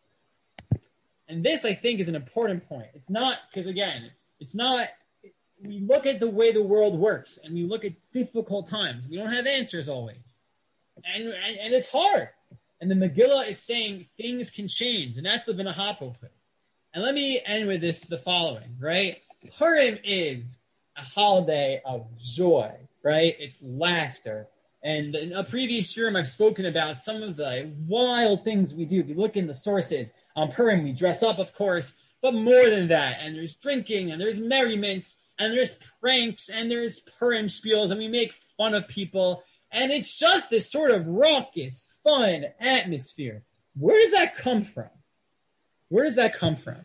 And this, I think, is an important point. It's not, because again, we look at the way the world works, and we look at difficult times. We don't have answers always. And it's hard. And the Megillah is saying things can change, and that's the V'nahapoph. And let me end with the following, right? Purim is a holiday of joy, right? It's laughter. And in a previous year, I've spoken about some of the wild things we do. If you look in the sources, on Purim, we dress up, of course, but more than that. And there's drinking, and there's merriment, and there's pranks, and there's Purim spiels, and we make fun of people. And it's just this sort of raucous, fun atmosphere. Where does that come from? Where does that come from?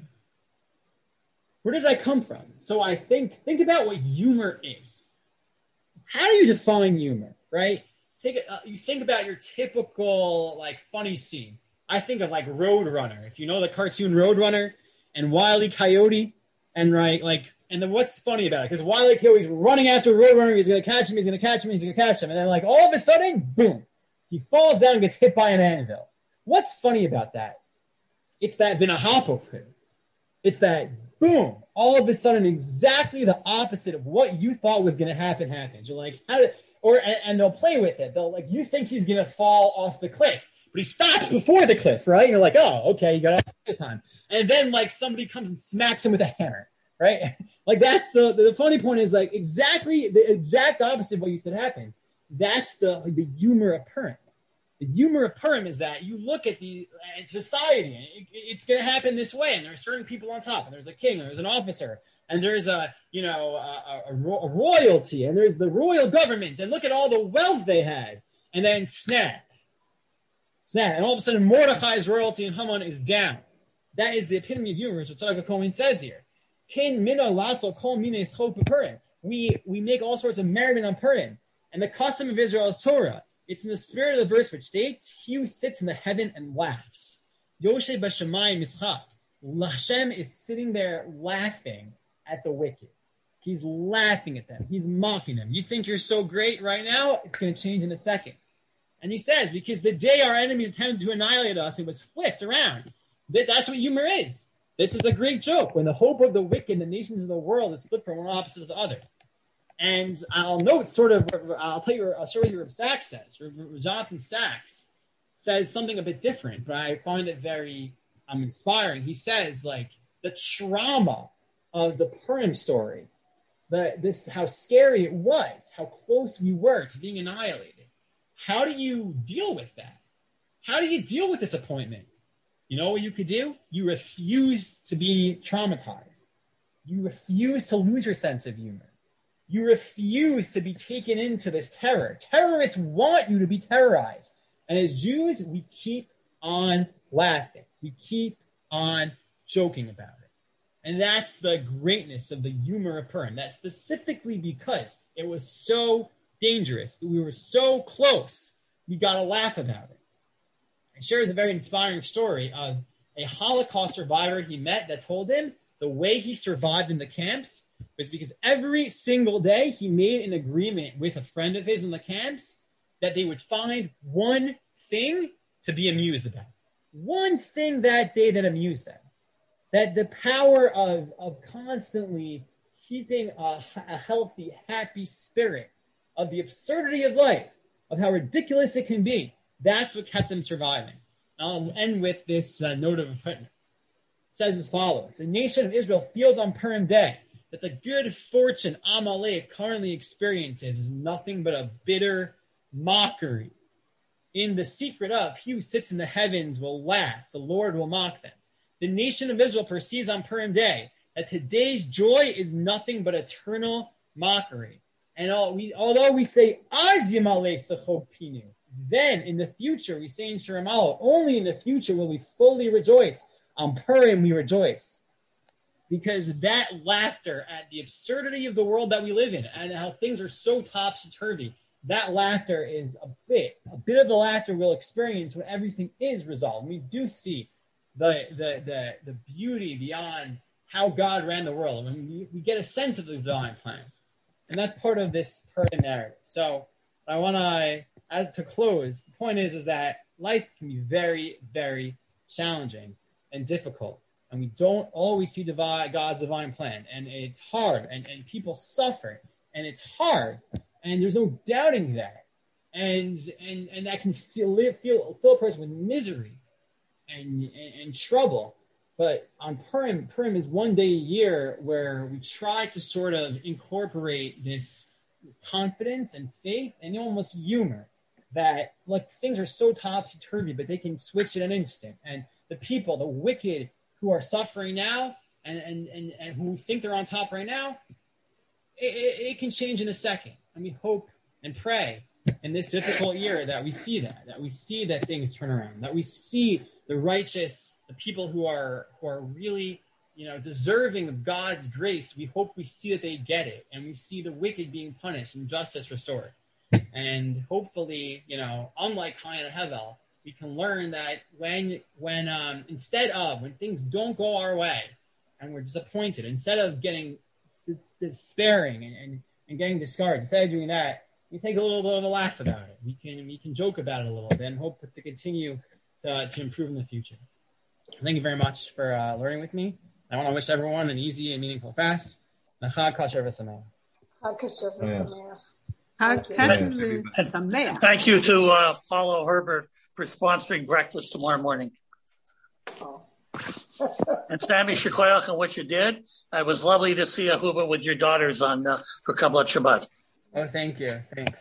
Where does that come from? So I think about what humor is. How do you define humor, right? You think about your typical, funny scene. I think of, Roadrunner. If you know the cartoon Roadrunner and Wile E. Coyote, and, and then what's funny about it? Because Wile E. Coyote's running after Roadrunner. He's going to catch him. He's going to catch him. He's going to catch him. And then, all of a sudden, boom, he falls down and gets hit by an anvil. What's funny about that? It's that V'nahapoph. It's that, boom, all of a sudden exactly the opposite of what you thought was going to happen happens. You're like, and they'll play with it. They'll, you think he's going to fall off the cliff, but he stops before the cliff, right? And you're like, oh, okay, you got off this time. And then, somebody comes and smacks him with a hammer, right? That's the funny point is, exactly the exact opposite of what you said happens. That's the humor of Purim. The humor of Purim is that you look at the society, and it's going to happen this way, and there are certain people on top, and there's a king, and there's an officer, and there's a royalty, and there's the royal government, and look at all the wealth they had, and then snap, and all of a sudden Mordechai's royalty in Haman is down. That is the epitome of humor, which Tzedakah Cohen says here. We make all sorts of merriment on Purim, and the custom of Israel is Torah. It's in the spirit of the verse which states, he who sits in the heaven and laughs. Yoshe b'shamayim mischak. Hashem is sitting there laughing at the wicked. He's laughing at them. He's mocking them. You think you're so great right now? It's going to change in a second. And he says, because the day our enemies attempted to annihilate us, it was flipped around. That's what humor is. This is a great joke. When the hope of the wicked, the nations of the world is flipped from one opposite to the other. And I'll note I'll tell you a story Reb Sachs says. Jonathan Sachs says something a bit different, but I find it very inspiring. He says, the trauma of the Purim story, how scary it was, how close we were to being annihilated. How do you deal with that? How do you deal with disappointment? You know what you could do? You refuse to be traumatized. You refuse to lose your sense of humor. You refuse to be taken into this terror. Terrorists want you to be terrorized. And as Jews, we keep on laughing. We keep on joking about it. And that's the greatness of the humor of Purim. That's specifically because it was so dangerous. We were so close. We got to laugh about it. He shares a very inspiring story of a Holocaust survivor he met that told him the way he survived in the camps was because every single day he made an agreement with a friend of his in the camps that they would find one thing to be amused about. One thing that day that amused them. That the power of constantly keeping a healthy, happy spirit, of the absurdity of life, of how ridiculous it can be, that's what kept them surviving. I'll end with this note of appointment. It says as follows: the nation of Israel feels on Purim Day that the good fortune Amalek currently experiences is nothing but a bitter mockery. In the secret of, he who sits in the heavens will laugh, the Lord will mock them. The nation of Israel perceives on Purim Day that today's joy is nothing but eternal mockery. And although we say, Az Yamaleh Sechot Pinu, then in the future, we say in Shir Amaleh, only in the future will we fully rejoice. On Purim we rejoice. Because that laughter at the absurdity of the world that we live in and how things are so topsy-turvy, that laughter is a bit of the laughter we'll experience when everything is resolved. We do see the beauty beyond how God ran the world. I mean, we get a sense of the divine plan. And that's part of this Purim narrative. So I want to, as to close, the point is that life can be very, very challenging and difficult. And we don't always see God's divine plan. And it's hard. And people suffer. And it's hard. And there's no doubting that. And that can fill a person with misery and trouble. But on Purim is one day a year where we try to sort of incorporate this confidence and faith and almost humor that, like, things are so topsy-turvy, but they can switch in an instant. And the people, the wicked who are suffering now and who think they're on top right now, it can change in a second. And we hope and pray in this difficult year that we see that things turn around, that we see the righteous, the people who are really, deserving of God's grace. We hope we see that they get it, and we see the wicked being punished and justice restored. And hopefully, unlike Cain and Hevel, we can learn that when things don't go our way and we're disappointed, instead of getting despairing and getting discouraged, instead of doing that, we take a little bit of a laugh about it. We can joke about it a little bit and hope to continue to improve in the future. Thank you very much for learning with me. I want to wish everyone an easy and meaningful fast. Chag Kasher V'Sameach.
Chag Kasher V'Sameach.
Thank you to Paulo Herbert for sponsoring breakfast tomorrow morning.
Oh.
And Sammy Shikoyach on what you did. It was lovely to see Ahuva with your daughters for Kabbalat Shabbat.
Oh, thank you. Thanks.